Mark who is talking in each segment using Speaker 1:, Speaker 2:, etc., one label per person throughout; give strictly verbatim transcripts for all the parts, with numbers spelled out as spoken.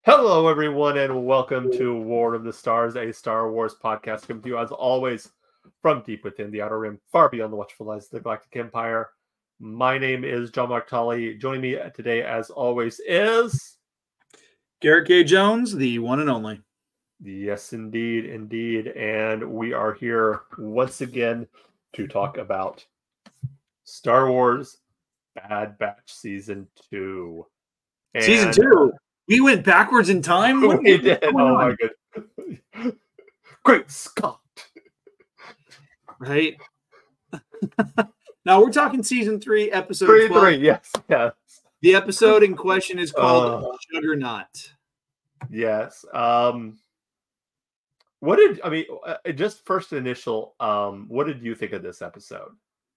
Speaker 1: Hello, everyone, and welcome to War of the Stars, a Star Wars podcast coming to you, as always, from deep within the Outer Rim, far beyond the watchful eyes of the Galactic Empire. My name is John Mark Tully. Joining me today, as always, is...
Speaker 2: Garrett K. Jones, the one and only.
Speaker 1: Yes, indeed, indeed. And we are here once again to talk about Star Wars Bad Batch Season two. And
Speaker 2: Season two? We went backwards in time?
Speaker 1: What, we did. Oh, my goodness. Great Scott.
Speaker 2: Right? Now, we're talking Season three, Episode
Speaker 1: three,
Speaker 2: twelve.
Speaker 1: Three, yes, yes.
Speaker 2: The episode in question is called
Speaker 1: uh,
Speaker 2: Juggernaut.
Speaker 1: Yes. Um, what did, I mean, uh, just first initial, um, what did you think of this episode?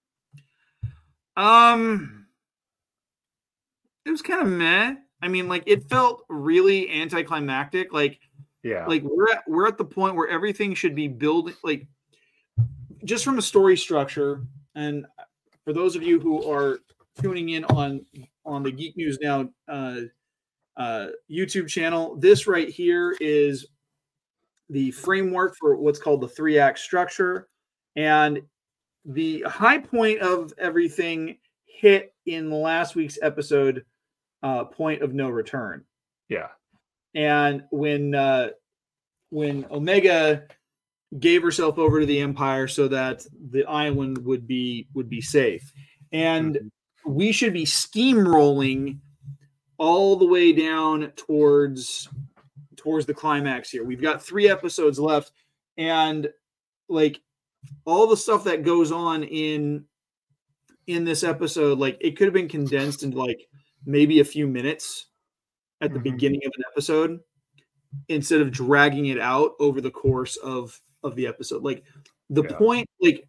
Speaker 2: Um, It was kind of meh. I mean, like, it felt really anticlimactic. Like,
Speaker 1: yeah,
Speaker 2: like we're at, we're at the point where everything should be building, like, just from a story structure. And for those of you who are tuning in on on the Geek News Now uh, uh, YouTube channel, this right here is the framework for what's called the three act structure, and the high point of everything hit in last week's episode. Uh, point of no return.
Speaker 1: Yeah.
Speaker 2: And when uh, when Omega gave herself over to the Empire so that the island would be would be safe, and mm-hmm. we should be steamrolling all the way down towards towards the climax here. We've got three episodes left, and like all the stuff that goes on in in this episode, like it could have been condensed into like maybe a few minutes at the mm-hmm. beginning of an episode instead of dragging it out over the course of, of the episode. Like the yeah. point, like,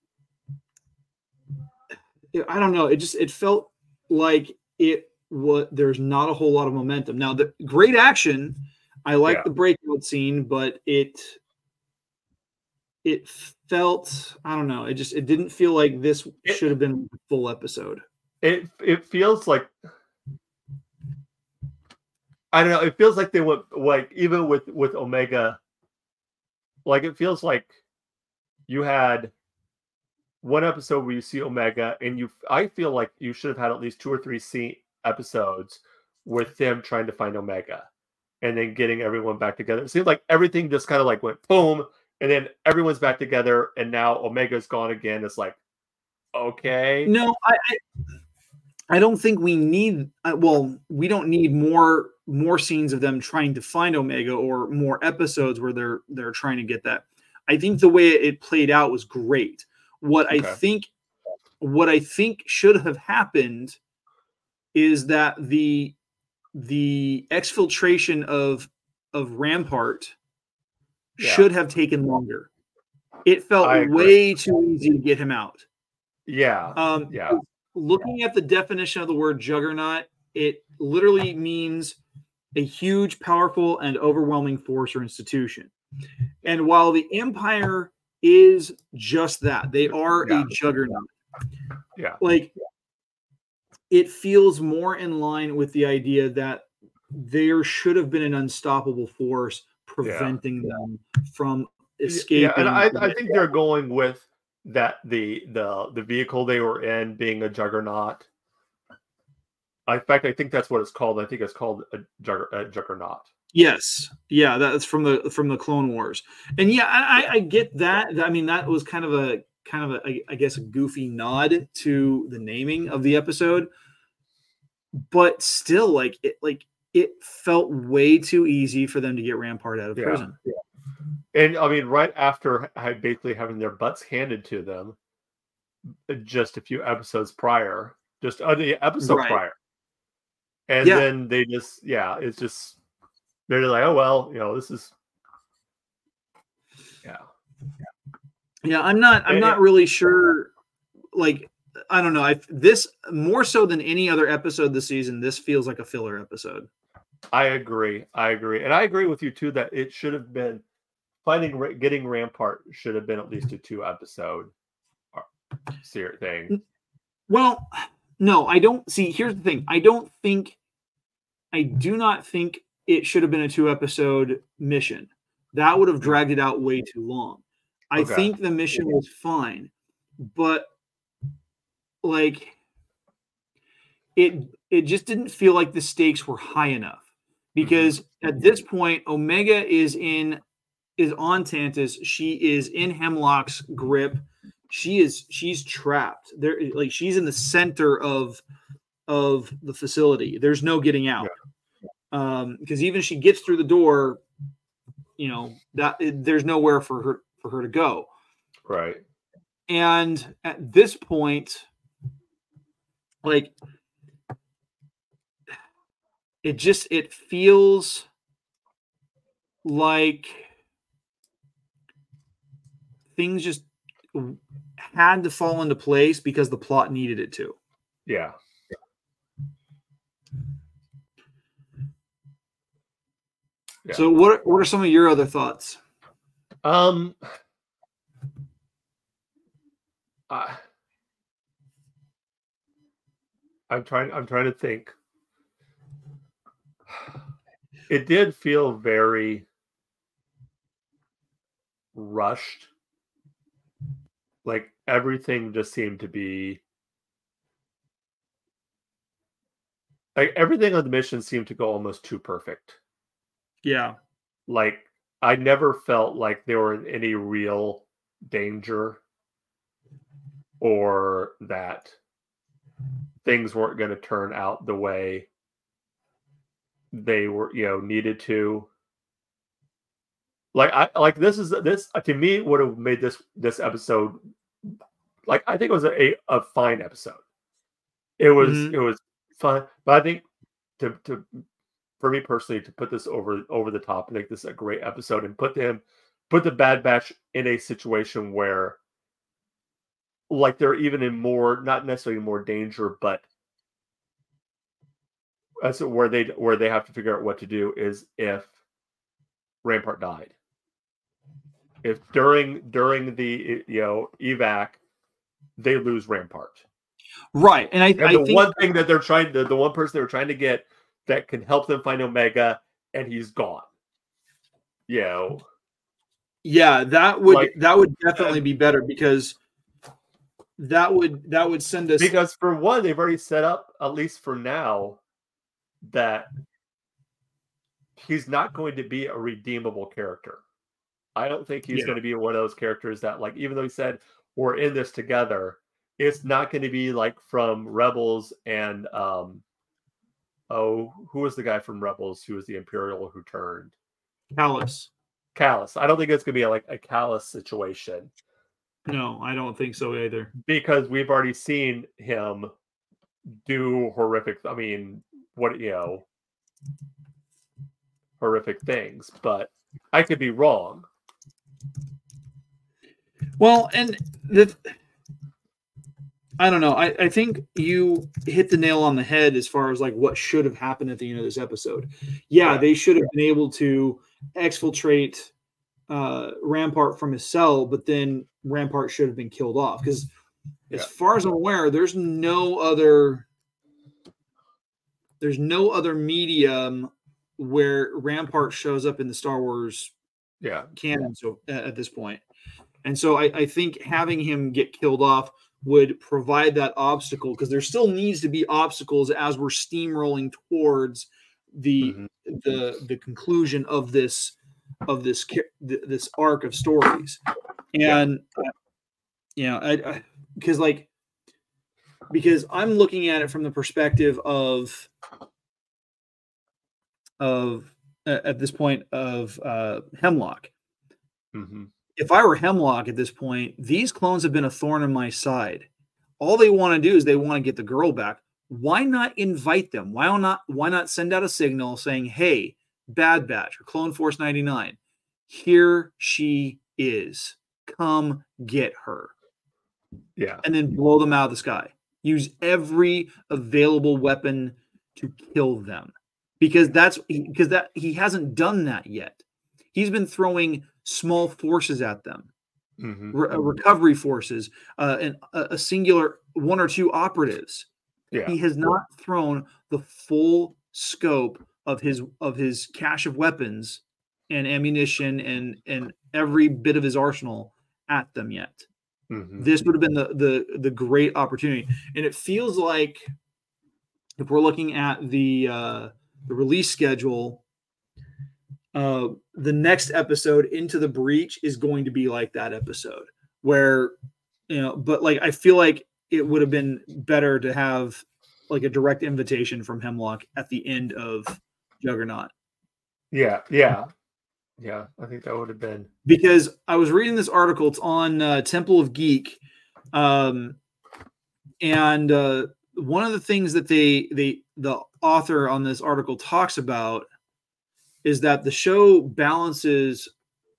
Speaker 2: I don't know. It just, it felt like it was, there's not a whole lot of momentum. Now the great action, I like yeah. the breakout scene, but it, it felt, I don't know. It just, it didn't feel like this it, should have been a full episode.
Speaker 1: It, it feels like, I don't know. It feels like they went like even with, with Omega, like it feels like you had one episode where you see Omega, and you. I feel like you should have had at least two or three scene episodes with them trying to find Omega, and then getting everyone back together. It seems like everything just kind of like went boom, and then everyone's back together, and now Omega's gone again. It's like, okay,
Speaker 2: no, I. I... I don't think we need, well, we don't need more more scenes of them trying to find Omega or more episodes where they're they're trying to get that. I think the way it played out was great. What okay. I think what I think should have happened is that the the exfiltration of of Rampart yeah. should have taken longer. It felt way too easy to get him out.
Speaker 1: Yeah.
Speaker 2: Um,
Speaker 1: yeah.
Speaker 2: Looking at the definition of the word juggernaut, it literally means a huge, powerful, and overwhelming force or institution. And while the Empire is just that, they are yeah. a juggernaut.
Speaker 1: Yeah.
Speaker 2: Like, it feels more in line with the idea that there should have been an unstoppable force preventing yeah. them from escaping.
Speaker 1: Yeah, and I, I think they're going with that the the the vehicle they were in being a juggernaut. In fact, I think that's what it's called. I think it's called a, jugger, a juggernaut.
Speaker 2: Yes, yeah, that's from the from the Clone Wars, and yeah, I, I get that. I mean, that was kind of a kind of a I guess a goofy nod to the naming of the episode, but still, like it like it felt way too easy for them to get Rampart out of
Speaker 1: yeah.
Speaker 2: prison.
Speaker 1: Yeah. And I mean, right after basically having their butts handed to them, just a few episodes prior, just uh, the episode right. prior, and yeah. then they just, yeah, it's just they're like, oh well, you know, this is, yeah,
Speaker 2: yeah. I'm not, I'm and, not really sure. Like, I don't know. I this more so than any other episode this season. This feels like a filler episode.
Speaker 1: I agree. I agree, and I agree with you too that it should have been. Finding getting Rampart should have been at least a two episode thing.
Speaker 2: Well, no, I don't see. Here's the thing. I don't think. I do not think it should have been a two episode mission. That would have dragged it out way too long. I
Speaker 1: Okay.
Speaker 2: think the mission was fine, but like it it just didn't feel like the stakes were high enough, because at this point Omega is in is on Tantus. She is in Hemlock's grip. She is she's trapped there, like she's in the center of of the facility. There's no getting out. Yeah. Um because even if she gets through the door, you know, that there's nowhere for her for her to go.
Speaker 1: Right.
Speaker 2: And at this point, like it just it feels like things just had to fall into place because the plot needed it to.
Speaker 1: Yeah.
Speaker 2: Yeah. So what what are some of your other thoughts?
Speaker 1: Um I I'm trying I'm trying to think. It did feel very rushed. Like everything just seemed to be like everything on the mission seemed to go almost too perfect.
Speaker 2: Yeah.
Speaker 1: Like I never felt like they were in any real danger or that things weren't going to turn out the way they were, you know, needed to. Like I like this is this to me would have made this this episode like I think it was a a fine episode. It was mm-hmm. it was fun, but I think to to for me personally to put this over over the top and make this a great episode and put them put the Bad Batch in a situation where like they're even in more not necessarily more danger, but that's where they where they have to figure out what to do is if Rampart died. If during during the you know evac they lose Rampart,
Speaker 2: right? And I,
Speaker 1: and
Speaker 2: I
Speaker 1: the
Speaker 2: think...
Speaker 1: one thing that they're trying to the one person they were trying to get that can help them find Omega, and he's gone. You know,
Speaker 2: yeah, that would like, that would definitely uh, be better because that would that would send us
Speaker 1: because for one they've already set up at least for now that he's not going to be a redeemable character. I don't think he's yeah. going to be one of those characters that, like, even though he said we're in this together, it's not going to be like from Rebels and um, oh, who was the guy from Rebels who was the Imperial who turned?
Speaker 2: Callus.
Speaker 1: Callus. I don't think it's going to be like a Callus situation.
Speaker 2: No, I don't think so either.
Speaker 1: Because we've already seen him do horrific. I mean, what you know, horrific things, but I could be wrong.
Speaker 2: Well, and the, I don't know. I, I think you hit the nail on the head as far as like what should have happened at the end of this episode. Yeah, yeah. They should have been able to exfiltrate uh, Rampart from his cell, but then Rampart should have been killed off. Because as yeah. far as I'm aware, there's no other there's no other medium where Rampart shows up in the Star Wars
Speaker 1: yeah.
Speaker 2: canon so uh, at this point. And so I, I think having him get killed off would provide that obstacle, because there still needs to be obstacles as we're steamrolling towards the mm-hmm. the the conclusion of this of this this arc of stories. And yeah. you know, I because like because I'm looking at it from the perspective of of uh, at this point of uh, Hemlock.
Speaker 1: Mm-hmm.
Speaker 2: If I were Hemlock at this point, these clones have been a thorn in my side. All they want to do is they want to get the girl back. Why not invite them? Why not? Why not send out a signal saying, "Hey, Bad Batch or Clone Force ninety-nine, here she is. Come get her."
Speaker 1: Yeah,
Speaker 2: and then blow them out of the sky. Use every available weapon to kill them, because that's because that he hasn't done that yet. He's been throwing small forces at them, mm-hmm. Re- recovery forces, uh, and a, a singular one or two operatives.
Speaker 1: Yeah.
Speaker 2: He has not thrown the full scope of his of his cache of weapons and ammunition and and every bit of his arsenal at them yet.
Speaker 1: Mm-hmm.
Speaker 2: This would have been the the the great opportunity. And it feels like if we're looking at the uh, the release schedule, uh, the next episode, Into the Breach, is going to be like that episode where, you know, but like I feel like it would have been better to have like a direct invitation from Hemlock at the end of Juggernaut.
Speaker 1: Yeah, yeah, yeah. I think that would have been,
Speaker 2: because I was reading this article. It's on uh, Temple of Geek, um, and uh, one of the things that they they the author on this article talks about is that the show balances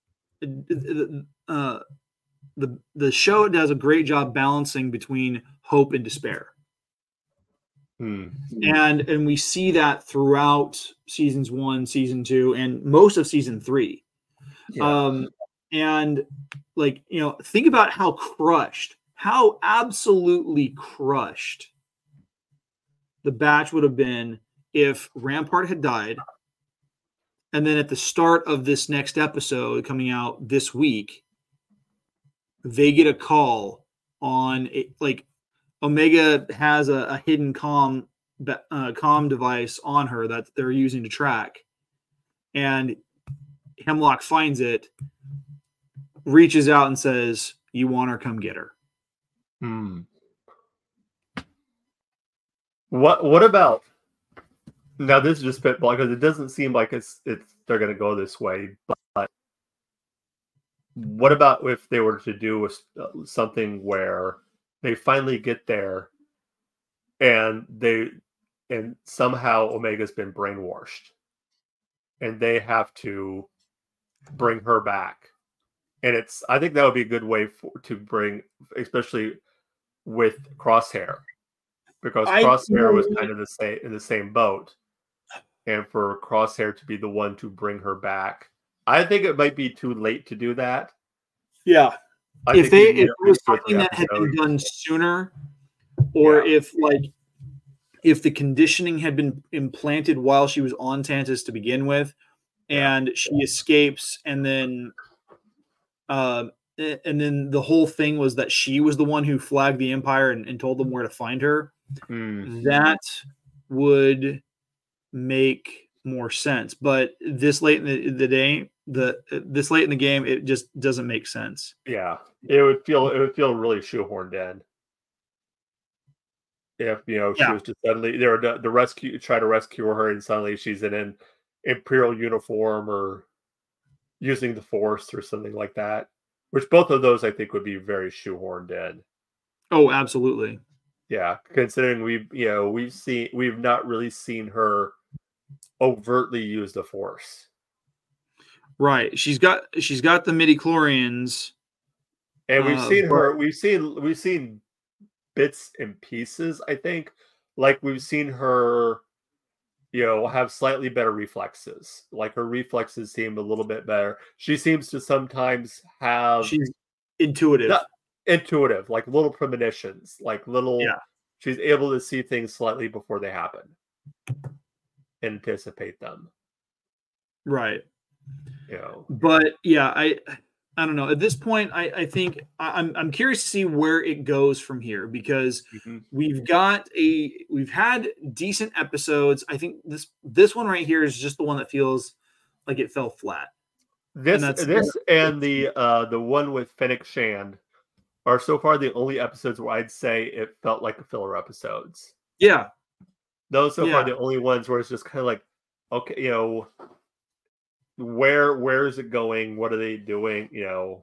Speaker 2: uh, the the show does a great job balancing between hope and despair.
Speaker 1: hmm.
Speaker 2: And and we see that throughout seasons one, season two, and most of season three.
Speaker 1: Yeah.
Speaker 2: Um, and like, you know, think about how crushed, how absolutely crushed the batch would have been if Rampart had died. And then at the start of this next episode coming out this week, they get a call on it, like Omega has a, a hidden comm uh, comm device on her that they're using to track, and Hemlock finds it, reaches out and says, "You want her? Come get her."
Speaker 1: Hmm. What What about now? This is just spitball because it doesn't seem like it's it's they're going to go this way. But what about if they were to do a, something where they finally get there, and they and somehow Omega's been brainwashed, and they have to bring her back, and it's I think that would be a good way for to bring, especially with Crosshair. Because
Speaker 2: I
Speaker 1: Crosshair was
Speaker 2: agree.
Speaker 1: kind of the same in the same boat, and for Crosshair to be the one to bring her back, I think it might be too late to do that.
Speaker 2: Yeah,
Speaker 1: I
Speaker 2: if
Speaker 1: think
Speaker 2: they
Speaker 1: we need
Speaker 2: if
Speaker 1: at
Speaker 2: it was
Speaker 1: least two or
Speaker 2: something
Speaker 1: three
Speaker 2: that had been
Speaker 1: episodes.
Speaker 2: done sooner, or
Speaker 1: Yeah.
Speaker 2: if like if the conditioning had been implanted while she was on Tantus to begin with,
Speaker 1: Yeah.
Speaker 2: and she escapes, and then um and then the whole thing was that she was the one who flagged the Empire and, and told them where to find her.
Speaker 1: Mm.
Speaker 2: That would make more sense. But this late in the, the day, the this late in the game, it just doesn't make sense.
Speaker 1: Yeah, it would feel it would feel really shoehorned in. If you know she
Speaker 2: Yeah.
Speaker 1: was just suddenly there to, to rescue, try to rescue her, and suddenly she's in an Imperial uniform or using the Force or something like that. Which both of those I think would be very shoehorned in.
Speaker 2: Oh, absolutely.
Speaker 1: Yeah, considering we've you know we've seen we've not really seen her overtly use the Force,
Speaker 2: Right. She's got she's got the midi-chlorians.
Speaker 1: and we've
Speaker 2: Uh,
Speaker 1: seen
Speaker 2: but-
Speaker 1: her. We've seen we've seen bits and pieces. I think, like we've seen her, you know, have slightly better reflexes. Like her reflexes seem a little bit better. She seems to sometimes have
Speaker 2: She's intuitive.
Speaker 1: Not intuitive, like little premonitions, like little.
Speaker 2: Yeah.
Speaker 1: She's able to see things slightly before they happen, anticipate them.
Speaker 2: Right.
Speaker 1: You know,
Speaker 2: But yeah, I I don't know. At this point, I, I think I, I'm I'm curious to see where it goes from here, because
Speaker 1: Mhm.
Speaker 2: we've got a we've had decent episodes. I think this this one right here is just the one that feels like it fell flat.
Speaker 1: this
Speaker 2: that's-
Speaker 1: this and the uh the one with Fennec Shand are so far the only episodes where I'd say it felt like filler episodes.
Speaker 2: Yeah.
Speaker 1: Those so
Speaker 2: Yeah.
Speaker 1: far the only ones where it's just kind of like, okay, you know, where where is it going? What are they doing? You know.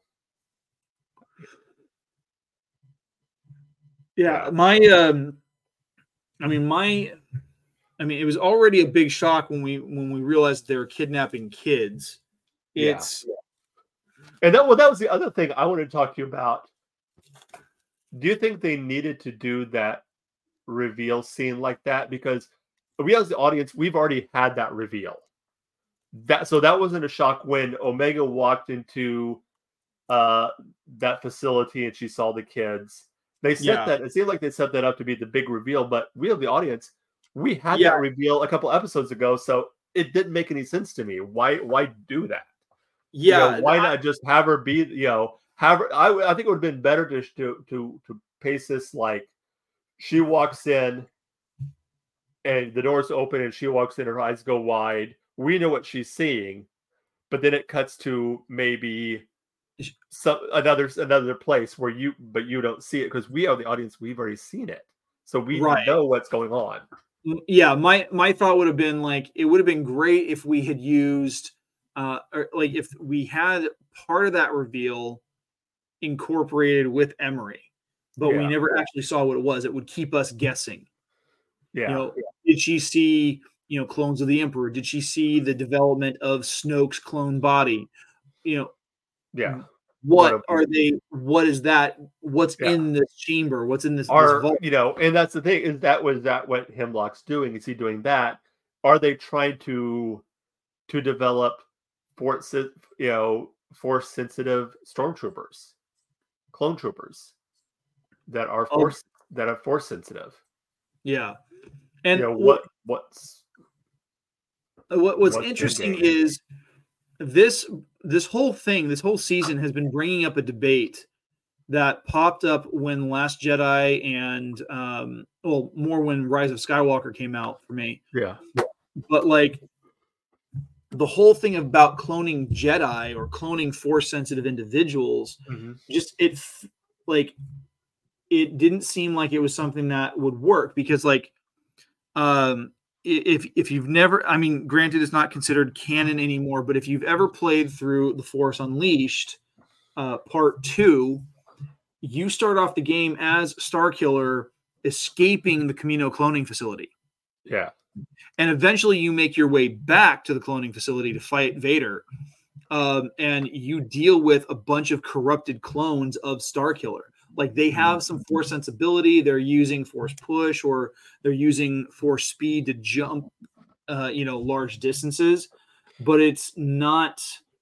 Speaker 2: Yeah,
Speaker 1: Yeah.
Speaker 2: my um I mean my I mean it was already a big shock when we when we realized they were kidnapping kids.
Speaker 1: Yeah.
Speaker 2: It's
Speaker 1: And that well, that was the other thing I wanted to talk to you about. Do you think they needed to do that reveal scene like that? Because we as the audience, we've already had that reveal. That so that wasn't a shock when Omega walked into uh that facility and she saw the kids. They set
Speaker 2: Yeah.
Speaker 1: that it seemed like they set that up to be the big reveal, but we have the audience, we had
Speaker 2: Yeah.
Speaker 1: that reveal a couple episodes ago, so it didn't make any sense to me. Why why do that?
Speaker 2: Yeah,
Speaker 1: you know, why
Speaker 2: I,
Speaker 1: not just have her be, you know, have her, I, I think it would have been better to, to, to, to pace this like she walks in and the doors open and she walks in, her eyes go wide. We know what she's seeing, but then it cuts to maybe some another another place where you, but you don't see it because we are the audience. We've already seen it, so we
Speaker 2: right.
Speaker 1: know what's going on.
Speaker 2: Yeah, my my thought would have been like it would have been great if we had used, uh, or like if we had part of that reveal incorporated with Emery, but
Speaker 1: Yeah.
Speaker 2: we never actually saw what it was. It would keep us guessing.
Speaker 1: Yeah.
Speaker 2: You know, did she see, you know, clones of the Emperor? Did she see the development of Snoke's clone body? You know,
Speaker 1: yeah.
Speaker 2: What,
Speaker 1: What
Speaker 2: are they? What is that? What's
Speaker 1: Yeah.
Speaker 2: in this chamber? What's in this, this
Speaker 1: Are
Speaker 2: vault?
Speaker 1: you know? And that's the thing, is that was that what Hemlock's doing? Is he doing that? Are they trying to to develop force, you know, force sensitive stormtroopers, clone troopers that are
Speaker 2: Oh,
Speaker 1: force that are force sensitive?
Speaker 2: yeah. And
Speaker 1: You know,
Speaker 2: what
Speaker 1: what what's
Speaker 2: what what's
Speaker 1: what's
Speaker 2: interesting
Speaker 1: in-game?
Speaker 2: is this this whole thing, this whole season has been bringing up a debate that popped up when Last Jedi and um well, more when Rise of Skywalker came out for me.
Speaker 1: Yeah.
Speaker 2: But like the whole thing about cloning Jedi or cloning force sensitive individuals,
Speaker 1: Mm-hmm.
Speaker 2: just it like it didn't seem like it was something that would work because like um if if you've never, I mean, granted it's not considered canon anymore, but if you've ever played through The Force Unleashed uh part two, you start off the game as Starkiller escaping the Camino cloning facility.
Speaker 1: Yeah.
Speaker 2: And eventually you make your way back to the cloning facility to fight Vader. Um, and you deal with a bunch of corrupted clones of Starkiller. Like they have some force sensibility. They're using force push or they're using force speed to jump, uh, you know, large distances, but it's not,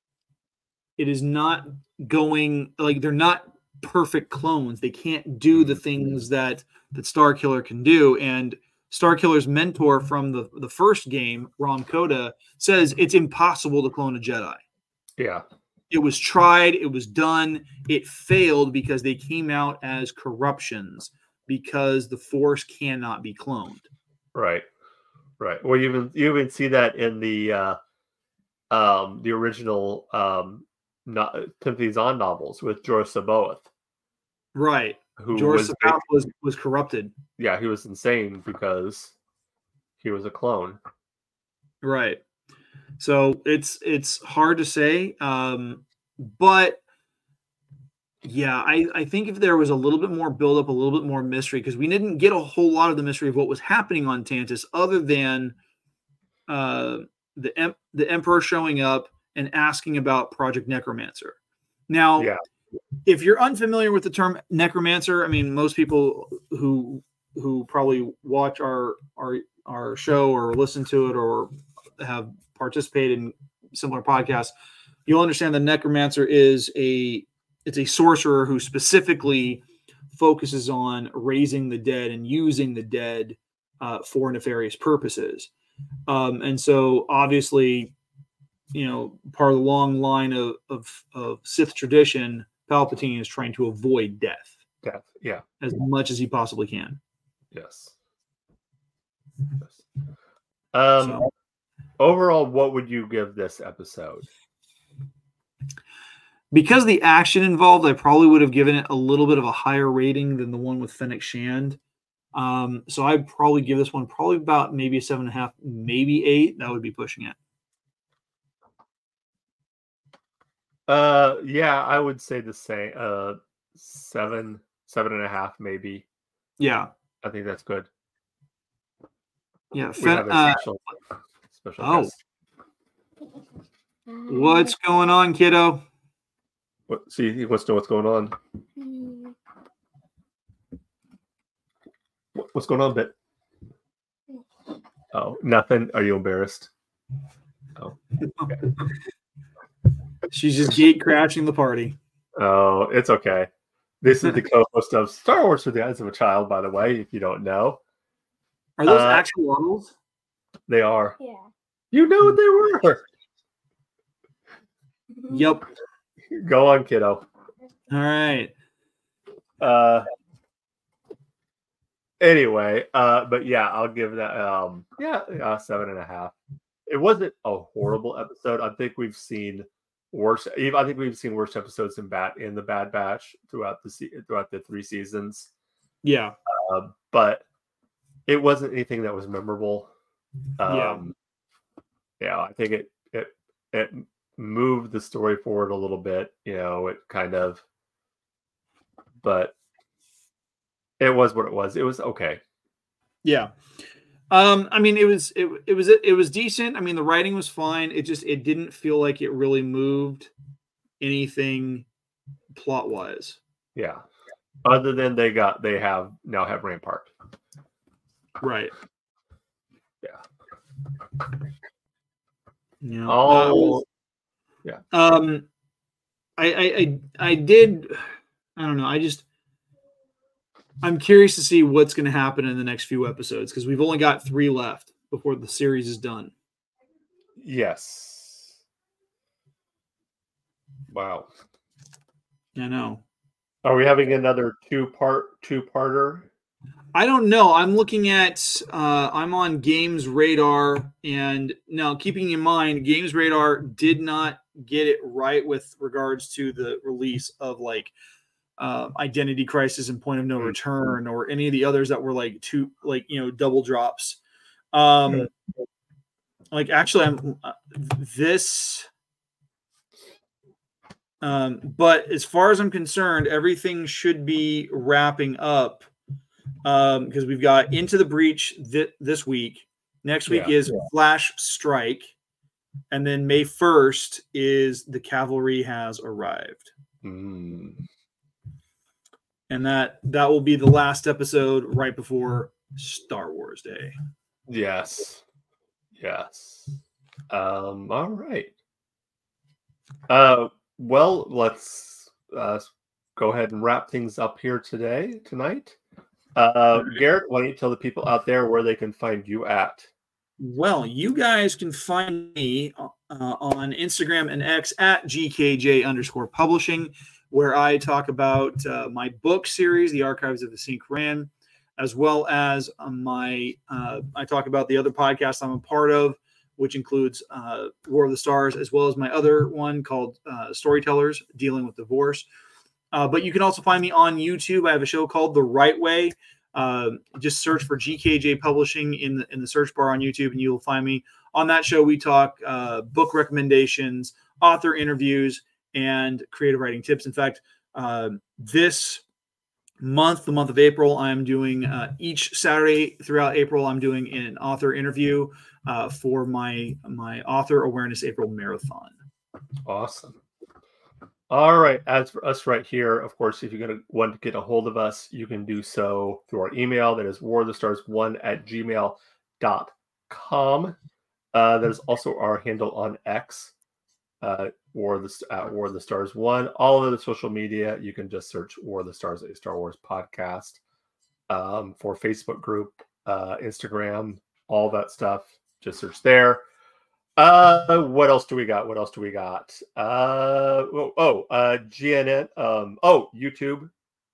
Speaker 2: it is not going like they're not perfect clones. They can't do the things that, that Starkiller can do. And Starkiller's mentor from the, the first game, Rom Koda, says it's impossible to clone a Jedi.
Speaker 1: Yeah.
Speaker 2: It was tried. It was done. It failed because they came out as corruptions because the Force cannot be cloned.
Speaker 1: Right. Right. Well, you even you even see that in the uh, um, the original um, not, Timothy Zahn novels with Jorah Sabaoth.
Speaker 2: Right.
Speaker 1: Who
Speaker 2: Jorah
Speaker 1: was
Speaker 2: Sabaoth was was corrupted.
Speaker 1: Yeah, he was insane because he was a clone.
Speaker 2: Right. So it's it's hard to say, um, but yeah, I, I think if there was a little bit more build up, a little bit more mystery, because we didn't get a whole lot of the mystery of what was happening on Tantus, other than uh, the em- the Emperor showing up and asking about Project Necromancer. Now,
Speaker 1: Yeah.
Speaker 2: if you're unfamiliar with the term necromancer, I mean, most people who who probably watch our our our show or listen to it or have participated in similar podcasts, you'll understand that necromancer is a it's a sorcerer who specifically focuses on raising the dead and using the dead uh, for nefarious purposes. Um, and so, obviously, you know, part of the long line of of, of Sith tradition, Palpatine is trying to avoid death.
Speaker 1: Death. Yeah.
Speaker 2: As much as he possibly can.
Speaker 1: Yes. yes. Um. So. Overall, what would you give this episode?
Speaker 2: Because of the action involved, I probably would have given it a little bit of a higher rating than the one with Fennec Shand. Um, so I'd probably give this one probably about maybe a seven and a half, maybe eight. That would be pushing it.
Speaker 1: Uh, yeah, I would say the same. Uh, seven, seven and a half, maybe.
Speaker 2: Yeah,
Speaker 1: I think that's good.
Speaker 2: Yeah,
Speaker 1: we have a
Speaker 2: uh,
Speaker 1: special, special
Speaker 2: oh,
Speaker 1: guest.
Speaker 2: What's going on, kiddo?
Speaker 1: What? See, he wants to know what's going on. What, what's going on, Bit? Oh, nothing. Are you embarrassed? Oh, okay.
Speaker 2: She's just gate crashing the party.
Speaker 1: Oh, it's okay. This is the co-host of Star Wars Through the Eyes of a Child, by the way, if you don't know.
Speaker 2: Are those
Speaker 1: uh,
Speaker 2: actual models?
Speaker 1: They are.
Speaker 3: Yeah.
Speaker 1: You know what they were.
Speaker 2: Yep.
Speaker 1: Go on, kiddo.
Speaker 2: All right.
Speaker 1: Uh. Anyway, uh, but yeah, I'll give that um, yeah, uh, seven and a half. It wasn't a horrible episode. I think we've seen worse. I think we've seen worse episodes in Bat in the Bad Batch throughout the se- throughout the three seasons.
Speaker 2: Yeah.
Speaker 1: Uh, but it wasn't anything that was memorable. Um, yeah. yeah, I think it it it moved the story forward a little bit. You know, it kind of, but it was what it was. It was okay.
Speaker 2: Yeah. Um, I mean, it was it, it was it was decent. I mean, the writing was fine. It just it didn't feel like it really moved anything plot wise.
Speaker 1: Yeah. Other than they got they have now have Rampart.
Speaker 2: Right.
Speaker 1: Yeah.
Speaker 2: Yeah.
Speaker 1: Oh.
Speaker 2: Uh,
Speaker 1: yeah.
Speaker 2: Um, I, I I I did. I don't know. I just. I'm curious to see what's going to happen in the next few episodes because we've only got three left before the series is done.
Speaker 1: Yes. Wow.
Speaker 2: I know.
Speaker 1: Are we having another two-part two-parter?
Speaker 2: I don't know. I'm looking at. Uh, I'm on Games Radar, and now keeping in mind, Games Radar did not get it right with regards to the release of like. Uh, Identity Crisis and Point of No Return, or any of the others that were like two, like you know, double drops. Um, like actually, I'm uh, this. Um, but as far as I'm concerned, everything should be wrapping up um, because we've got Into the Breach th- this week. Next week
Speaker 1: Yeah,
Speaker 2: is
Speaker 1: yeah.
Speaker 2: Flash Strike, and then May first is The Cavalry Has Arrived.
Speaker 1: Mm.
Speaker 2: And that that will be the last episode right before Star Wars Day.
Speaker 1: Yes. Yes. Um, all right. Uh, well, let's uh, go ahead and wrap things up here today, tonight. Uh, Garrett, why don't you tell the people out there where they can find you at?
Speaker 2: Well, you guys can find me uh, on Instagram and X at G K J underscore publishing, where I talk about uh, my book series, The Archives of the Sync Ran, as well as uh, my, uh, I talk about the other podcast I'm a part of, which includes uh, War of the Stars, as well as my other one called uh, Storytellers, Dealing with Divorce. Uh, but you can also find me on YouTube. I have a show called The Right Way. Uh, just search for G K J Publishing in the in the search bar on YouTube, and you'll find me. On that show, we talk uh, book recommendations, author interviews, and creative writing tips. In fact, uh, this month, the month of April, I'm doing uh, each Saturday throughout April, I'm doing an author interview uh, for my my Author Awareness April Marathon.
Speaker 1: Awesome. All right. As for us right here, of course, if you're going to want to get a hold of us, you can do so through our email. That is war of the stars one at gmail dot com. Uh, that is also our handle on X, uh, War of the, at War of the Stars one. All of the social media, you can just search War of the Stars, a Star Wars podcast. Um, for Facebook group, uh, Instagram, all that stuff, just search there. Uh, what else do we got? What else do we got? Uh, oh, oh uh, G N N. Um, oh, YouTube.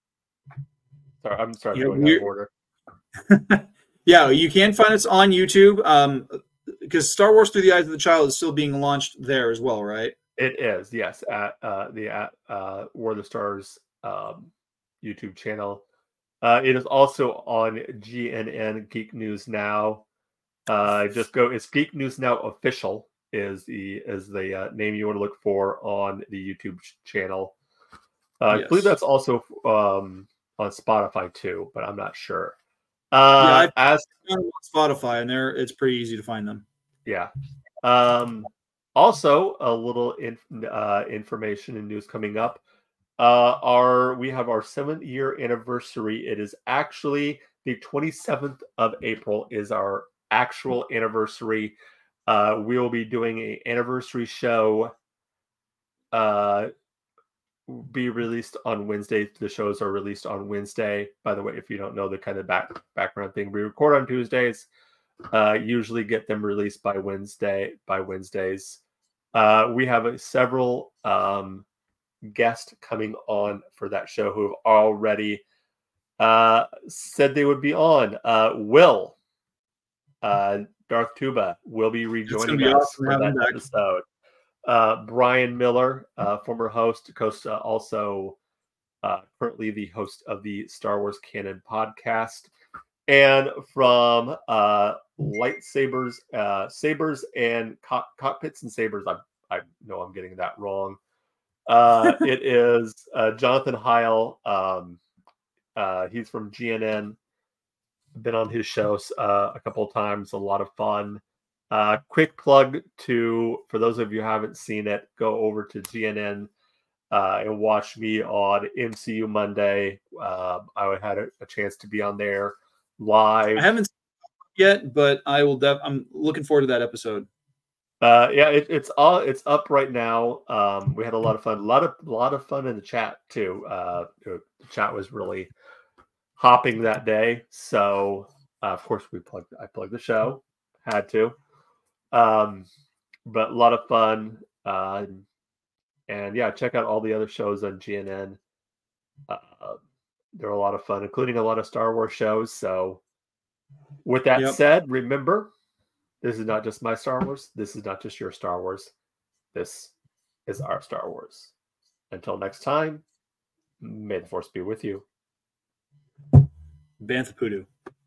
Speaker 1: Sorry, I'm sorry,
Speaker 2: Yeah,
Speaker 1: going out of order.
Speaker 2: Yeah, you can find us on YouTube. Um, because Star Wars Through the Eyes of the Child is still being launched there as well, right?
Speaker 1: It is, yes, at uh, the at uh, War of the Stars um, YouTube channel. Uh, it is also on G N N Geek News Now. Uh, just go. It's Geek News Now Official is the is the uh, name you want to look for on the YouTube ch- channel. Uh, yes. I believe that's also um, on Spotify too, but I'm not sure. Uh,
Speaker 2: yeah, I as on Spotify, and there it's pretty easy to find them.
Speaker 1: Yeah. Um, also, a little in, uh, information and news coming up. Uh, our we have our seventh year anniversary. It is actually the twenty-seventh of April is our actual anniversary. Uh, we will be doing an anniversary show. Uh, be released on Wednesday. The shows are released on Wednesday. By the way, if you don't know the kind of back background thing, we record on Tuesdays. Uh, usually get them released by Wednesday by Wednesdays. Uh, we have uh, several um, guests coming on for that show who have already uh, said they would be on. Uh, Will, uh, Darth Tuba, will be rejoining
Speaker 2: be
Speaker 1: us
Speaker 2: awesome
Speaker 1: for that episode. Uh, Brian Miller, uh, former host, Costa, also uh, currently the host of the Star Wars Canon podcast. And from uh, lightsabers, uh, sabers, and co- cockpits and sabers, I, I know I'm getting that wrong. Uh, it is uh, Jonathan Heil. Um, uh, he's from G N N. Been on his shows uh, a couple of times. A lot of fun. Uh, quick plug to for those of you who haven't seen it, go over to G N N uh, and watch me on M C U Monday. Uh, I had a, a chance to be on there live.
Speaker 2: I haven't seen it yet, but I will. Def- I'm looking forward to that episode.
Speaker 1: Uh, yeah, it, it's all it's up right now. Um, we had a lot of fun, a lot of a lot of fun in the chat too. Uh, the chat was really hopping that day, so uh, of course we plugged. I plugged the show, had to, um, but a lot of fun. Uh, and yeah, check out all the other shows on G N N. Uh, they're a lot of fun, including a lot of Star Wars shows. So, with that
Speaker 2: Yep.
Speaker 1: said, remember. This is not just my Star Wars. This is not just your Star Wars. This is our Star Wars. Until next time, may the Force be with you.
Speaker 2: Bantha Poodoo.